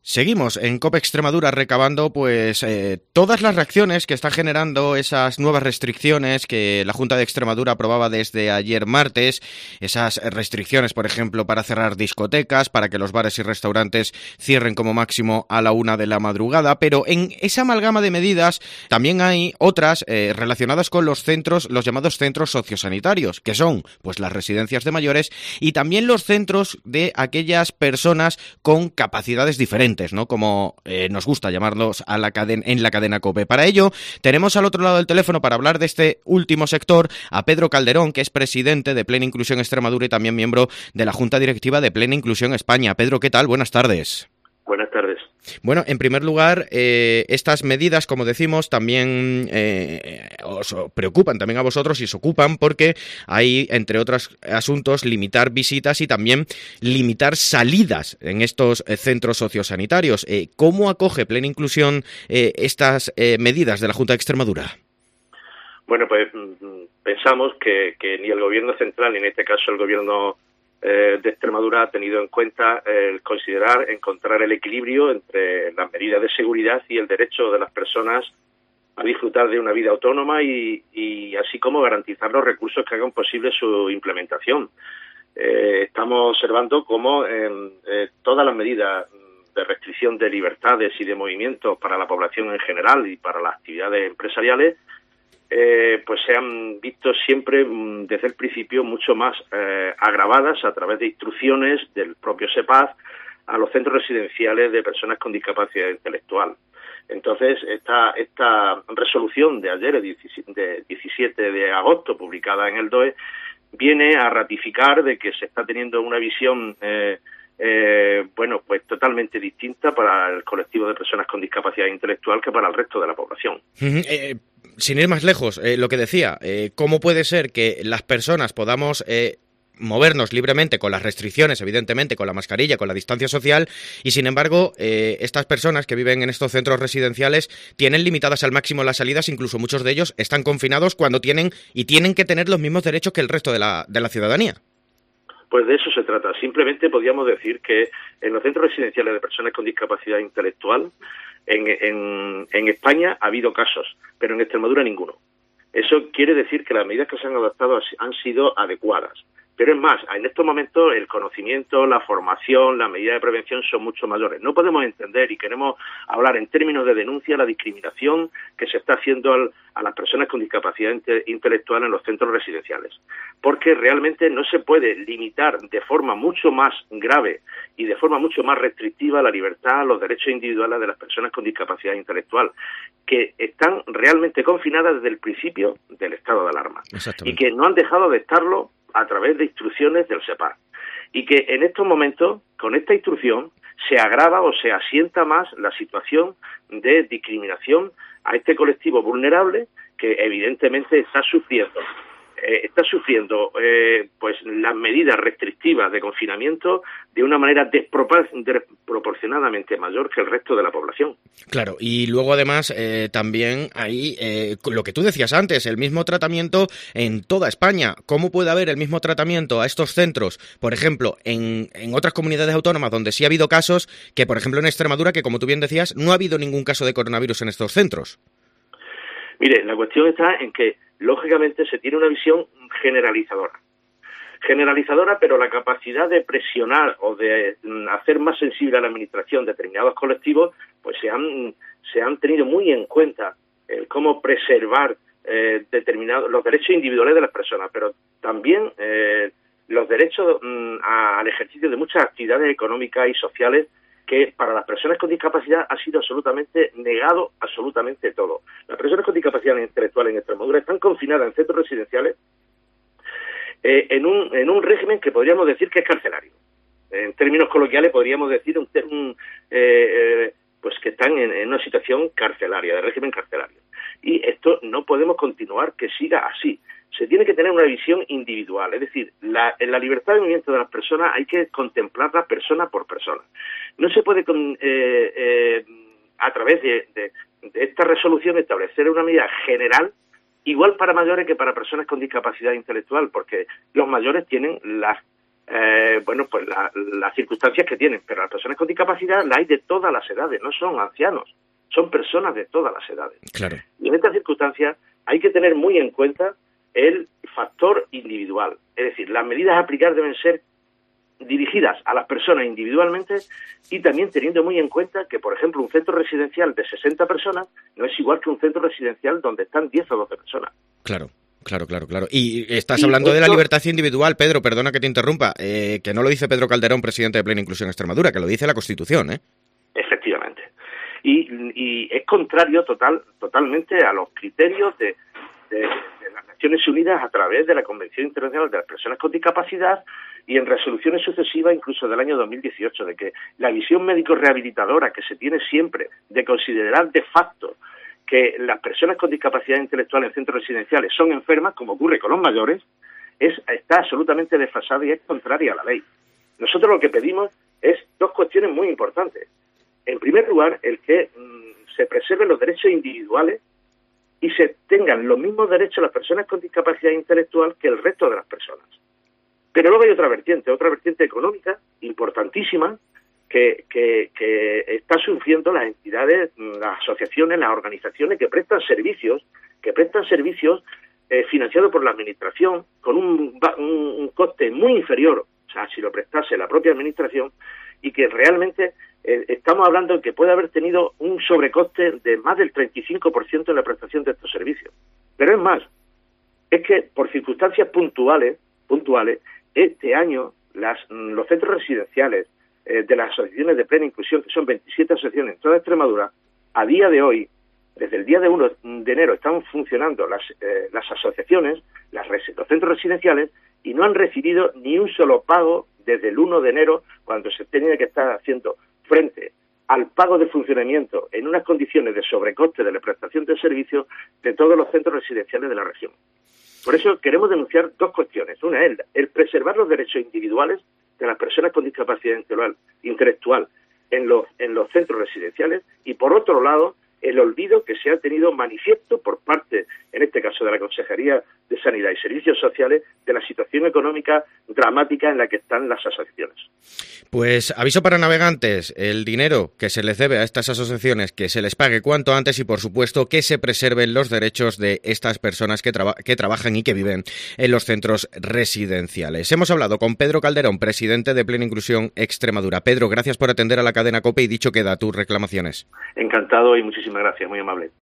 Seguimos en COPE Extremadura recabando todas las reacciones que está generando esas nuevas restricciones que la Junta de Extremadura aprobaba desde ayer martes, esas restricciones, por ejemplo, para cerrar discotecas, para que los bares y restaurantes cierren como máximo a la 1 de la madrugada, pero en esa amalgama de medidas también hay otras relacionadas con los llamados centros sociosanitarios, que son pues las residencias de mayores y también los centros de aquellas personas con capacidades diferentes, ¿no? Como nos gusta llamarlos en la cadena COPE. Para ello, tenemos al otro lado del teléfono para hablar de este último sector a Pedro Calderón, que es presidente de Plena Inclusión Extremadura y también miembro de la Junta Directiva de Plena Inclusión España. Pedro, ¿qué tal? Buenas tardes. Buenas tardes. Bueno, en primer lugar, estas medidas, como decimos, también os preocupan también a vosotros y os ocupan porque hay, entre otros asuntos, limitar visitas y también limitar salidas en estos centros sociosanitarios. ¿Cómo acoge Plena Inclusión estas medidas de la Junta de Extremadura? Bueno, pues pensamos que ni el Gobierno central, ni en este caso el Gobierno de Extremadura ha tenido en cuenta el encontrar el equilibrio entre las medidas de seguridad y el derecho de las personas a disfrutar de una vida autónoma y así como garantizar los recursos que hagan posible su implementación. Estamos observando cómo todas las medidas de restricción de libertades y de movimientos para la población en general y para las actividades empresariales pues se han visto siempre desde el principio mucho más agravadas a través de instrucciones del propio SEPAZ a los centros residenciales de personas con discapacidad intelectual. Entonces, esta resolución de ayer, el 17 de agosto, publicada en el DOE, viene a ratificar de que se está teniendo una visión pues totalmente distinta para el colectivo de personas con discapacidad intelectual que para el resto de la población. Sin ir más lejos, lo que decía, ¿cómo puede ser que las personas podamos movernos libremente con las restricciones, evidentemente, con la mascarilla, con la distancia social, y sin embargo, estas personas que viven en estos centros residenciales tienen limitadas al máximo las salidas, incluso muchos de ellos están confinados cuando tienen que tener los mismos derechos que el resto de la ciudadanía? Pues de eso se trata. Simplemente podríamos decir que en los centros residenciales de personas con discapacidad intelectual, en España ha habido casos, pero en Extremadura ninguno. Eso quiere decir que las medidas que se han adoptado han sido adecuadas. Pero es más, en estos momentos el conocimiento, la formación, las medidas de prevención son mucho mayores. No podemos entender y queremos hablar en términos de denuncia la discriminación que se está haciendo a las personas con discapacidad intelectual en los centros residenciales. Porque realmente no se puede limitar de forma mucho más grave y de forma mucho más restrictiva la libertad, los derechos individuales de las personas con discapacidad intelectual, que están realmente confinadas desde el principio del estado de alarma y que no han dejado de estarlo a través de instrucciones del SEPAZ. Y que en estos momentos, con esta instrucción, se agrava o se asienta más la situación de discriminación a este colectivo vulnerable que evidentemente está sufriendo pues las medidas restrictivas de confinamiento de una manera desproporcionadamente mayor que el resto de la población. Claro, y luego además también hay lo que tú decías antes, el mismo tratamiento en toda España. ¿Cómo puede haber el mismo tratamiento a estos centros, por ejemplo, en otras comunidades autónomas donde sí ha habido casos, que por ejemplo en Extremadura, que como tú bien decías, no ha habido ningún caso de coronavirus en estos centros? Mire, la cuestión está en que, lógicamente, se tiene una visión generalizadora, pero la capacidad de presionar o de hacer más sensible a la administración determinados colectivos, pues se han tenido muy en cuenta el cómo preservar los derechos individuales de las personas, pero también los derechos al ejercicio de muchas actividades económicas y sociales que para las personas con discapacidad ha sido absolutamente negado absolutamente todo. Las personas con discapacidad intelectual en Extremadura están confinadas en centros residenciales en un régimen que podríamos decir que es carcelario. En términos coloquiales podríamos decir pues que están en una situación carcelaria, de régimen carcelario. Y esto no podemos continuar que siga así. Se tiene que tener una visión individual, es decir, en la libertad de movimiento de las personas hay que contemplarla persona por persona. No se puede, a través de esta resolución, establecer una medida general, igual para mayores que para personas con discapacidad intelectual, porque los mayores tienen las pues las circunstancias que tienen. Pero las personas con discapacidad las hay de todas las edades, no son ancianos, son personas de todas las edades. Claro. Y en estas circunstancias hay que tener muy en cuenta el factor individual. Es decir, las medidas a aplicar deben ser dirigidas a las personas individualmente y también teniendo muy en cuenta que, por ejemplo, un centro residencial de 60 personas no es igual que un centro residencial donde están 10 o 12 personas. Claro. Y estás hablando de la libertad individual, Pedro, perdona que te interrumpa, que no lo dice Pedro Calderón, presidente de Plena Inclusión Extremadura, que lo dice la Constitución, ¿eh? Efectivamente. Y es contrario totalmente a los criterios de las Naciones Unidas a través de la Convención Internacional de las Personas con Discapacidad y en resoluciones sucesivas incluso del año 2018, de que la visión médico-rehabilitadora que se tiene siempre de considerar de facto que las personas con discapacidad intelectual en centros residenciales son enfermas, como ocurre con los mayores, está absolutamente desfasada y es contraria a la ley. Nosotros lo que pedimos es dos cuestiones muy importantes. En primer lugar, el que se preserven los derechos individuales y se tengan los mismos derechos las personas con discapacidad intelectual que el resto de las personas. Pero luego hay otra vertiente económica importantísima que está sufriendo las entidades, las asociaciones, las organizaciones que prestan servicios financiados por la Administración con un coste muy inferior, o sea, si lo prestase la propia Administración, y que realmente estamos hablando de que puede haber tenido un sobrecoste de más del 35% en la prestación de estos servicios. Pero es más, es que por circunstancias puntuales, este año los centros residenciales de las asociaciones de plena inclusión, que son 27 asociaciones en toda Extremadura, a día de hoy, desde el día de 1 de enero, están funcionando las asociaciones, los centros residenciales, y no han recibido ni un solo pago desde el 1 de enero, cuando se tenía que estar haciendo frente al pago de funcionamiento en unas condiciones de sobrecoste de la prestación de servicios de todos los centros residenciales de la región. Por eso queremos denunciar dos cuestiones. Una es el preservar los derechos individuales de las personas con discapacidad intelectual en los centros residenciales y, por otro lado, el olvido que se ha tenido manifiesto por parte, en este caso de la Consejería de Sanidad y Servicios Sociales, de la situación económica dramática en la que están las asociaciones. Pues aviso para navegantes, el dinero que se les debe a estas asociaciones, que se les pague cuanto antes y, por supuesto, que se preserven los derechos de estas personas que trabajan y que viven en los centros residenciales. Hemos hablado con Pedro Calderón, presidente de Plena Inclusión Extremadura. Pedro, gracias por atender a la cadena COPE y dicho queda tus reclamaciones. Encantado y muchísimas gracias, muy amable.